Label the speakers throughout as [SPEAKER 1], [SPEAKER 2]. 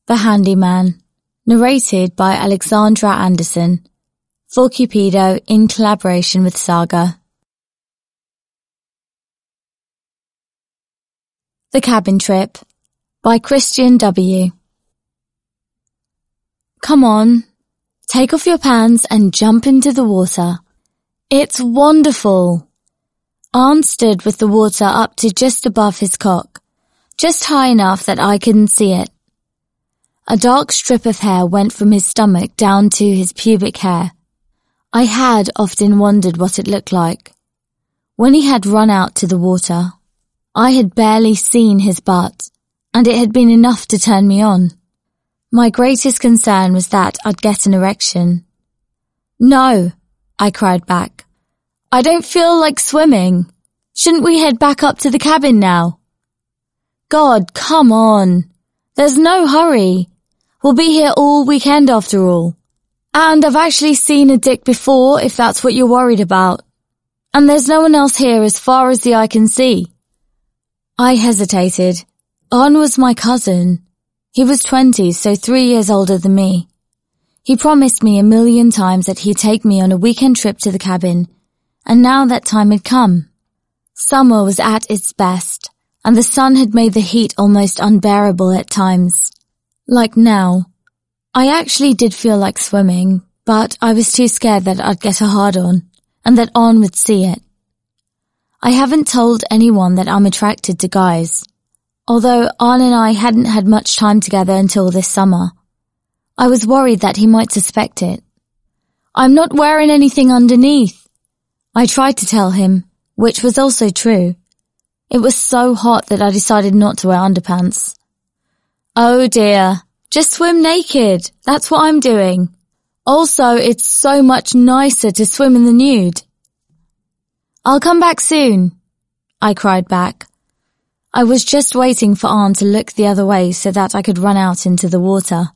[SPEAKER 1] The Handyman, narrated by Alexandra Anderson, for Cupido in collaboration with Saga. The Cabin Trip, by Christian W. Come on, take off your pants and jump into the water. It's wonderful. Arn stood with the water up to just above his cock, just high enough that I couldn't see it. A dark strip of hair went from his stomach down to his pubic hair. I had often wondered what it looked like. When he had run out to the water, I had barely seen his butt, and it had been enough to turn me on. My greatest concern was that I'd get an erection. No, I cried back. I don't feel like swimming. Shouldn't we head back up to the cabin now? God, come on. There's no hurry. We'll be here all weekend after all. And I've actually seen a dick before, if that's what you're worried about. And there's no one else here as far as the eye can see. I hesitated. Arn was my cousin. He was 20, so 3 years older than me. He promised me 1,000,000 times that he'd take me on a weekend trip to the cabin, and now that time had come. Summer was at its best, and the sun had made the heat almost unbearable at times. Like now. I actually did feel like swimming, but I was too scared that I'd get a hard-on, and that Arn would see it. I haven't told anyone that I'm attracted to guys, although Arn and I hadn't had much time together until this summer. I was worried that he might suspect it. I'm not wearing anything underneath. I tried to tell him, which was also true. It was so hot that I decided not to wear underpants. Oh dear, just swim naked. That's what I'm doing. Also, it's so much nicer to swim in the nude. I'll come back soon, I cried back. I was just waiting for Arn to look the other way so that I could run out into the water.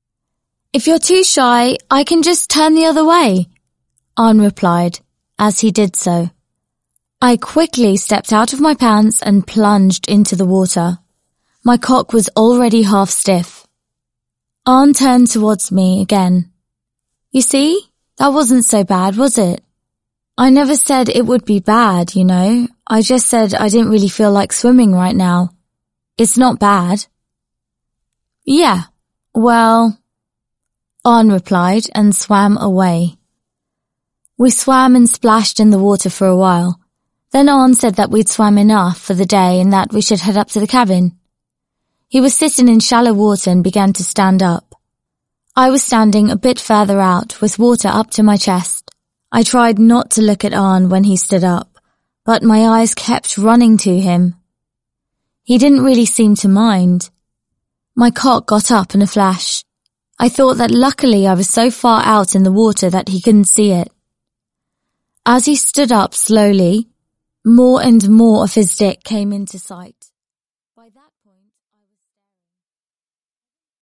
[SPEAKER 1] If you're too shy, I can just turn the other way, Arn replied, as he did so. I quickly stepped out of my pants and plunged into the water. My cock was already half stiff. Arn turned towards me again. You see, that wasn't so bad, was it? I never said it would be bad, you know. I just said I didn't really feel like swimming right now. It's not bad. Yeah, well, Arn replied and swam away. We swam and splashed in the water for a while. Then Arn said that we'd swam enough for the day and that we should head up to the cabin. He was sitting in shallow water and began to stand up. I was standing a bit further out with water up to my chest. I tried not to look at Arn when he stood up, but my eyes kept running to him. He didn't really seem to mind. My cock got up in a flash. I thought that luckily I was so far out in the water that he couldn't see it. As he stood up slowly, more and more of his dick came into sight.